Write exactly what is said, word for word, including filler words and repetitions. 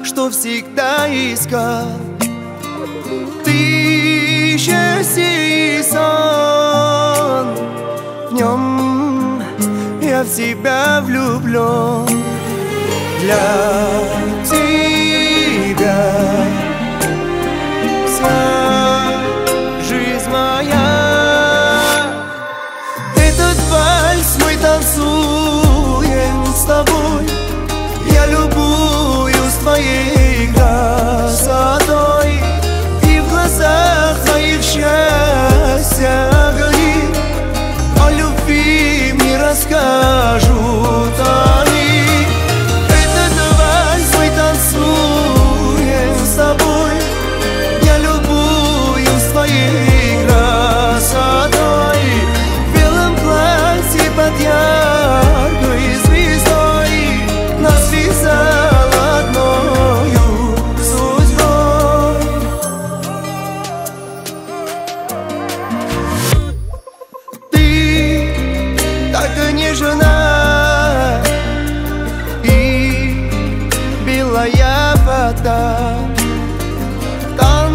что всегда искал. Ты счастье и сон, в нем я в тебя влюблен. Для тебя вся жизнь моя. Этот вальс мы танцуем с тобой. Я любуюсь твоей красотой, и в глазах твоих счастья огни. О любви мне расскажут они. Этот вальс мы танцуем с тобой. Я любуюсь твоей красотой, в белом платье под яркой звездой. Нас связало одною судьбой. Ты так нежна и белая вода,